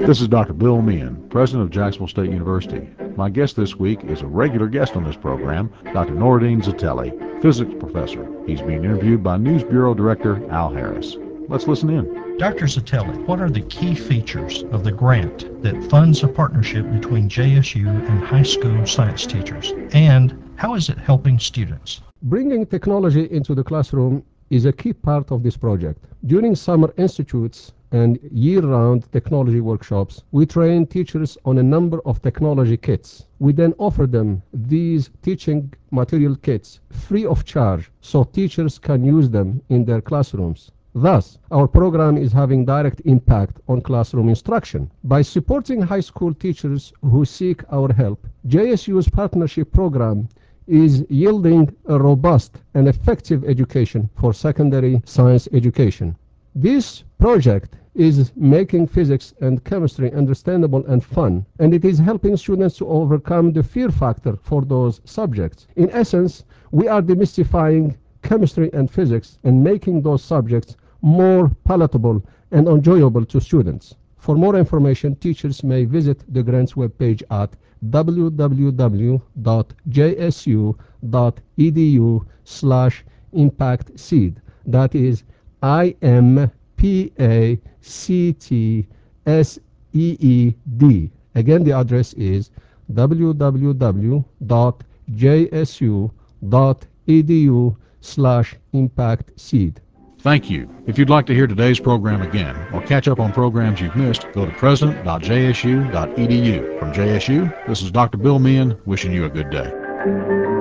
This is Dr. Bill Meehan, President of Jacksonville State University. My guest this week is a regular guest on this program, Dr. Noureddin Zatelli, physics professor. He's being interviewed by News Bureau Director Al Harris. Let's listen in. Dr. Zatelli, what are the key features of the grant that funds a partnership between JSU and high school science teachers? And how is it helping students? Bringing technology into the classroom is a key part of this project. During summer institutes and year-round technology workshops, we train teachers on a number of technology kits. We then offer them these teaching material kits free of charge so teachers can use them in their classrooms. Thus, our program is having direct impact on classroom instruction. By supporting high school teachers who seek our help, JSU's partnership program is yielding a robust and effective education for secondary science education. This project is making physics and chemistry understandable and fun, and it is helping students to overcome the fear factor for those subjects. In essence, we are demystifying chemistry and physics and making those subjects more palatable and enjoyable to students. For more information, teachers may visit the grant's webpage at www.jsu.edu/impactseed. That is IMPACTSEED. Again, the address is www.jsu.edu/impactseed. Thank you. If you'd like to hear today's program again or catch up on programs you've missed, go to president.jsu.edu. From JSU, this is Dr. Bill Meehan wishing you a good day.